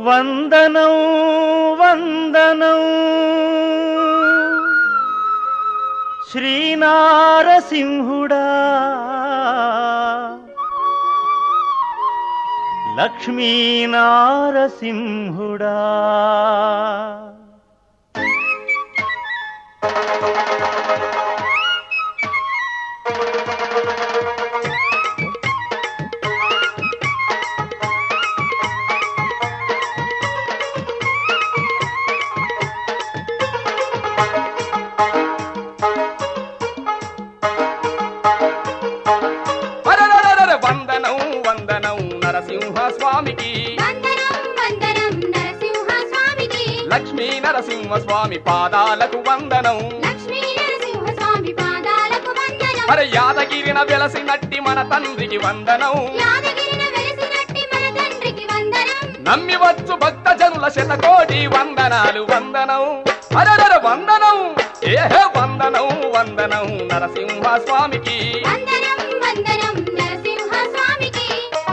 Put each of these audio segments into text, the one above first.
వందనం వందనం శ్రీనారసింహుడా లక్ష్మీనారసింహుడా వందనం వందనం నరసింహ స్వామికి వందనం వందనం నరసింహ స్వామికి లక్ష్మీ నరసింహ స్వామి పాదాలకు వందనం లక్ష్మీ నరసింహ స్వామి పాదాలకు వందనం మరి యాదగిరిన వెలసినట్టి మన తండ్రికి వందనం యాదగిరిన వెలిసినట్టి మన తండ్రికి వందనం నమ్మి వచ్చు భక్త జనుల శతకోటి వందనాలు వందనం అరర వందనం ఏహే వందనం వందనం నరసింహ స్వామికి వందనం వందనం నరసింహ స్వామికి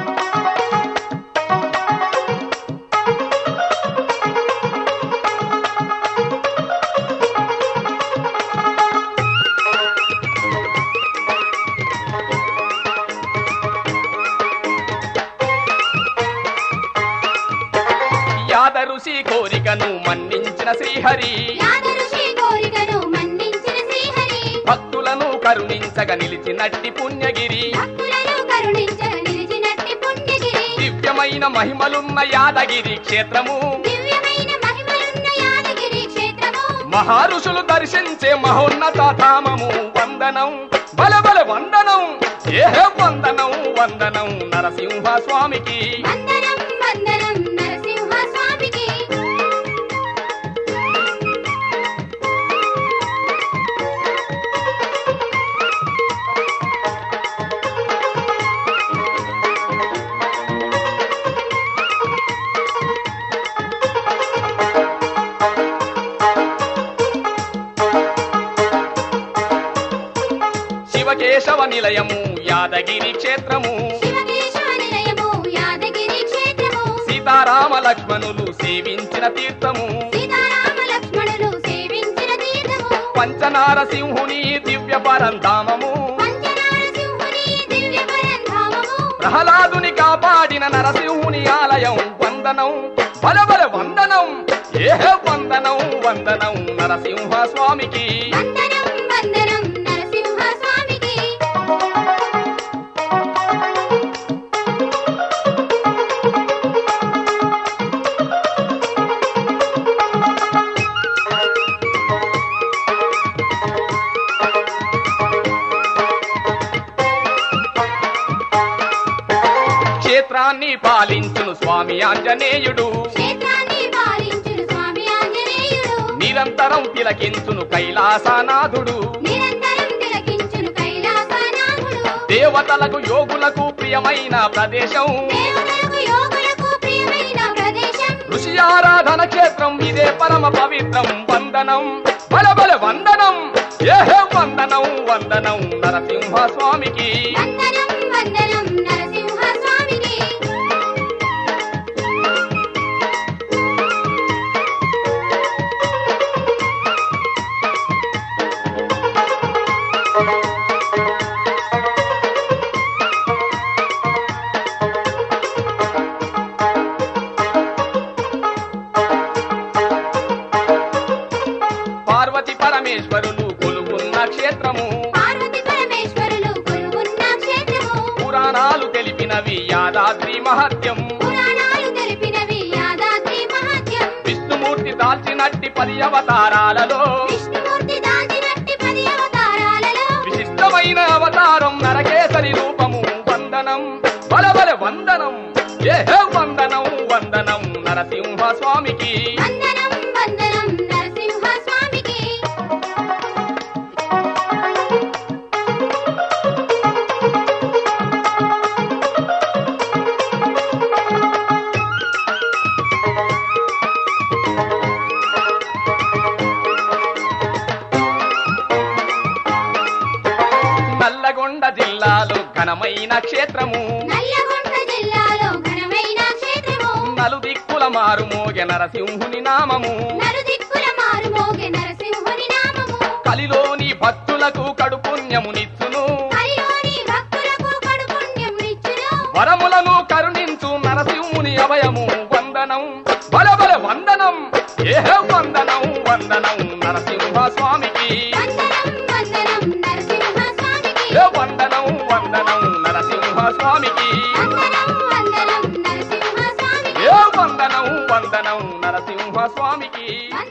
యాద ఋషి కోరికను మన్నించిన శ్రీహరి యాద ఋషి కోరికను మన్నించిన శ్రీహరి భక్తులను కరుణించగా నిలిచినట్టి పుణ్యగిరి భక్తులను కరుణించగ నిలిచినట్టి పుణ్యగిరి దివ్యమైన మహిమలున్న యాదగిరి క్షేత్రము దివ్యమైన మహిమలున్న యాదగిరి క్షేత్రము మహారుషులు దర్శించే మహోన్నత ధామము వందనం బలబల వందనం ఏహే వందనం వందనం నరసింహ స్వామికి వందనం వందనం నరసింహ స్వామికి శివకేశవ నిలయము యాదగిరి క్షేత్రము శివకేశవ నిలయము యాదగిరి క్షేత్రము సీతారామ లక్ష్మణులు సేవించిన తీర్థము సీతారామ లక్ష్మణులు సేవించిన తీర్థము పంచనారసింహుని దివ్య పరంధామము పంచనారసింహుని దివ్య పరంధామము ప్రహ్లాదుని కాపాడిన నరసింహుని ఆలయం వందనం బలబల వందనం ఏహే వందనం వందనం నరసింహ స్వామికి వందనం వందనం నరసింహ స్వామికి క్షేత్రాన్ని పాలించును స్వామి ఆంజనేయుడు క్షేత్రాన్ని పాలించును స్వామి ఆంజనేయుడు నిరంతరం తిలకించును కైలాసనాథుడు నిరంతరం తిలకించును కైలాసనాథుడు దేవతలకు యోగులకు ప్రియమైన ప్రదేశం దేవతలకు యోగులకు ప్రియమైన ప్రదేశం ఋషి ఆరాధన క్షేత్రం ఇదే పరమ పవిత్రం వందనం బలబల వందనం ఏహే వందనం వందనం నరసింహ స్వామికి వందనం వందనం నరసింహ స్వామికి పార్వతి పరమేశ్వరులు కొలువున్న క్షేత్రము పార్వతి పరమేశ్వరులు కొలువున్న క్షేత్రము పురాణాలు తెలిపినవి యాదాద్రి మహత్యం పురాణాలు తెలిపినవి యాదాద్రి మహత్యం విష్ణుమూర్తి దాల్చినట్టి 10 అవతారాలలో విష్ణుమూర్తి దాల్చినట్టి 10 అవతారాలలో విశిష్టమైన అవతారం నరకేసరి రూపము వందనం బలబల వందనం ఏహే వందనం వందనం నరసింహ స్వామికి వందనం వందనం నరసింహ స్వామికి నల్లగొండ జిల్లాలో ఘనమైన క్షేత్రము నల్లగొండ జిల్లాలో ఘనమైన క్షేత్రము నలుదిక్కుల మా మారు మోగె నరసింహుని నామము నలుదిక్కుల మారు మోగే నరసింహుని నామము కలిలోని భక్తులకు కడు పుణ్యమునిచ్చును హరిలోని భక్తులకు కడు పుణ్యమునిచ్చును వరములను కరుణించు నరసింహుని అభయము వందనం బల బల వందనం ఏహే వందనం వందనం నరసింహ స్వామికి వందనం వందనం నరసింహ స్వామికి ఏ వందనం వందనం నరసింహ స్వామికి వందనం వందనం నరసింహ స్వామికి ఏ వందనం వందనం నరసింహ స్వామికి